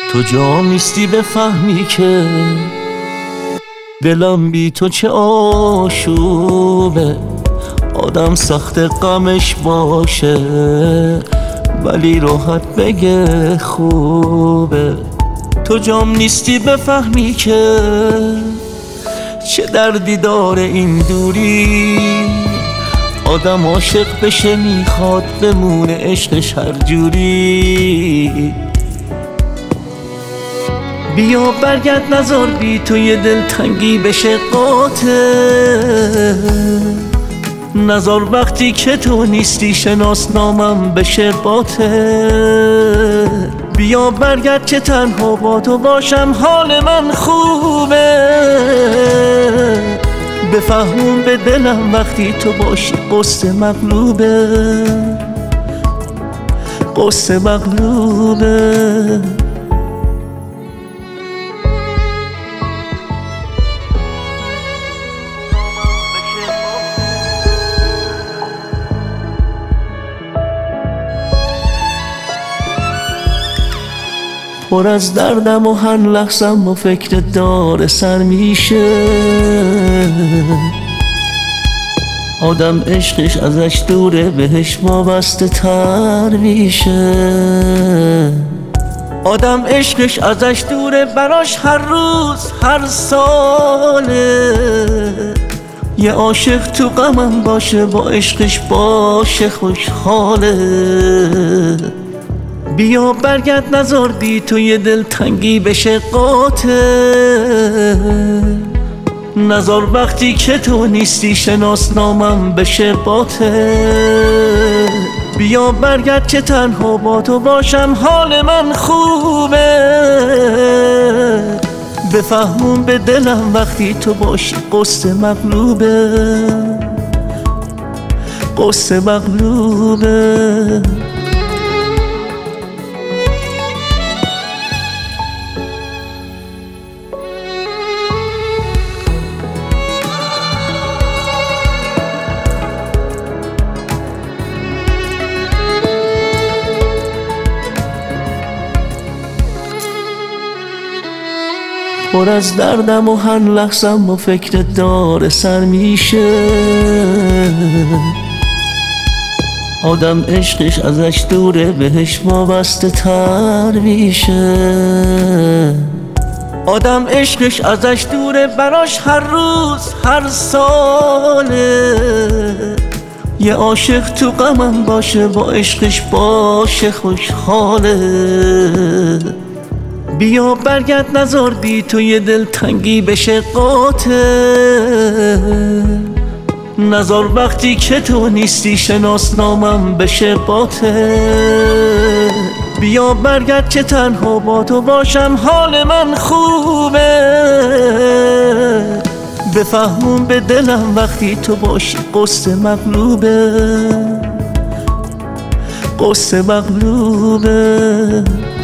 تو جام نیستی بفهمی که دلم بی تو چه آشوبه. آدم سخت غمش باشه ولی راحت بگه خوبه. تو جام نیستی بفهمی که چه دردی داره این دوری. آدم عاشق بشه میخواد بمونه عشقش هر جوری. بیا برگرد نذار بی تو یه دلتنگی بشه قاتل. نذار وقتی که تو نیستی شناسنامم بشه باطل. بیا برگرد که تنها با تو باشم حال من خوبه. بفهمون به دلم وقتی تو باشی قصه مغلوبه. قصه مغلوبه. پر از دردم و هر لحظم و فکر دار سر میشه. آدم عشقش ازش دوره بهش وابسته تر میشه. آدم عشقش ازش دوره براش هر روز هر ساله. یه عاشق تو غمم باشه با عشقش باشه خوشحاله. بیا برگرد نذار بی تو یه دلتنگی بشه قاتل. نذار وقتی که تو نیستی شناسنامم بشه باطل. بیا برگرد که تنها با تو باشم حال من خوبه. بفهمون به دلم وقتی تو باشی قصه مغلوبه. قصه مغلوبه. پر از دردم و هر لحظم و فکر دار سر میشه. آدم عشقش ازش دوره بهش وابسته تر میشه. آدم عشقش ازش دوره براش هر روز هر ساله. یه عاشق تو غمم باشه با عشقش باشه خوشحاله. بیا برگرد نذار بی تو یه دلتنگی بشه قاتل. نذار وقتی که تو نیستی شناسنامم بشه باطل. بیا برگرد که تنها با تو باشم حال من خوبه. بفهمون به دلم وقتی تو باشی قصه مغلوبه. قصه مغلوبه.